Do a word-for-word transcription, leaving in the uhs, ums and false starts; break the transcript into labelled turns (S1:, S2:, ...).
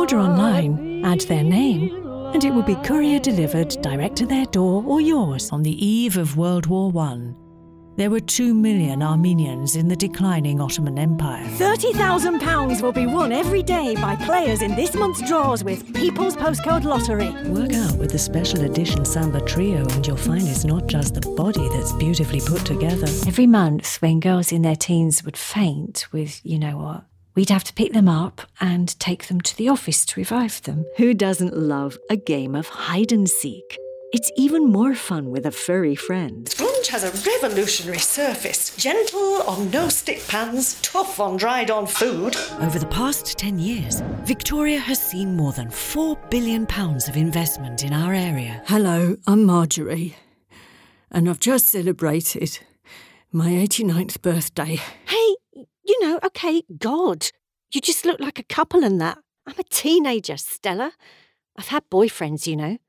S1: Order online, add their name, and it will be courier delivered direct to their door or yours. On the eve of World War One, there were two million Armenians in the declining Ottoman Empire.
S2: thirty thousand pounds will be won every day by players in this month's draws with People's Postcode Lottery.
S1: Work out with the special edition Samba Trio and you'll find it's not just the body that's beautifully put together. Every month when girls in their teens would faint with, you know what, we'd have to pick them up and take them to the office to revive them. Who doesn't love a game of hide and seek? It's even more fun with a furry friend.
S3: Sponge has a revolutionary surface. Gentle on no-stick pans, tough on dried-on food.
S1: Over the past ten years, Victoria has seen more than four billion pounds of investment in our area.
S4: Hello, I'm Marjorie, and I've just celebrated my eighty-ninth birthday.
S2: Hey, you know, okay, God, you just look like a couple and that. I'm a teenager, Stella. I've had boyfriends, you know.